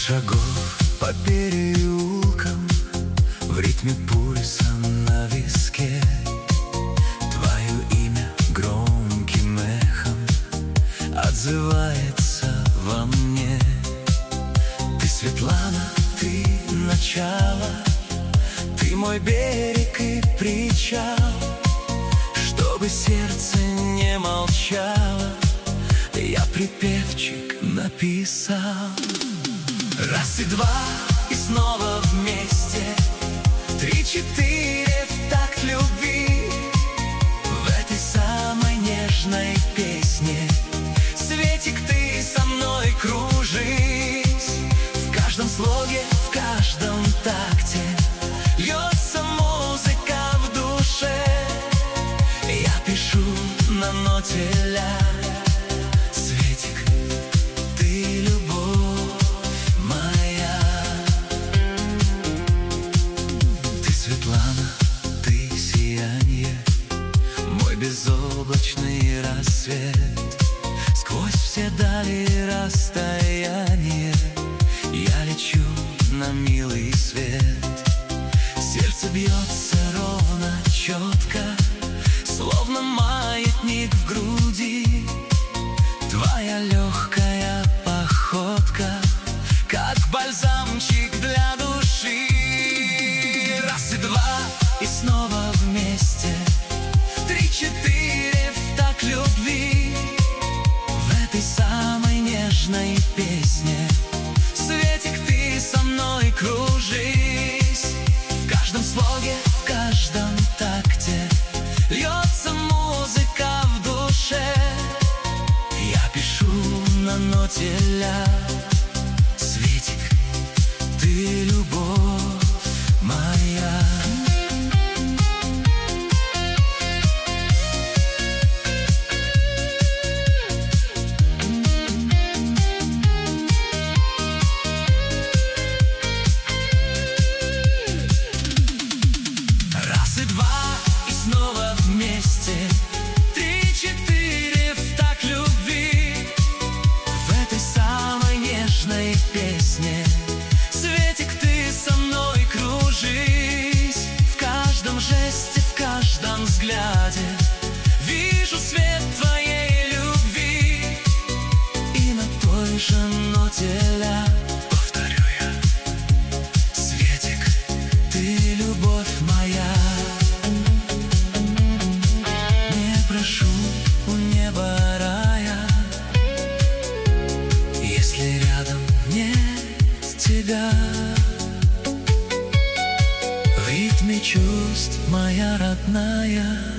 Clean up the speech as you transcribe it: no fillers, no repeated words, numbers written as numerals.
шагов по переулкам, в ритме пульса на виске. Твое имя громким эхом отзывается во мне. Ты Светлана, ты начало, ты мой берег и причал. Чтобы сердце не молчало, я припевчик написал. Раз и два, и снова вместе. Три, четыре, в такт любви. В этой самой нежной песне, Светик, ты со мной кружись. В каждом слоге, в каждом такте льется музыка в душе. Я пишу на ноте ля. Светик, ты любовь моя. Ты Светлана, ты сияние, мой безоблачный рассвет. Сквозь все дали расстояния я лечу на милый свет. Сердце бьется ровно, четко, словно маятник в груди. Твоя легкая походка, как бальзамчик для души. Раз и два, и снова вместе. Три, четыре, в такт любви. В этой самой нежной песне, Светик, ты со мной кружись. В каждом слоге, в каждом такте льется музыка в душе. Я пишу на ноте ля. Светик, ты любовь моя. Раз и два, и снова вместе. Три, четыре, в такт любви. В этой самой нежной песне, Светик, ты со мной кружись. В каждом жесте, в каждом взгляде вижу свет твоей любви. И на той же ноте ля повторю я. Светик, ты любовь моя. Не прошу у неба рая, если рядом нет тебя. В ритме чувств, моя родная.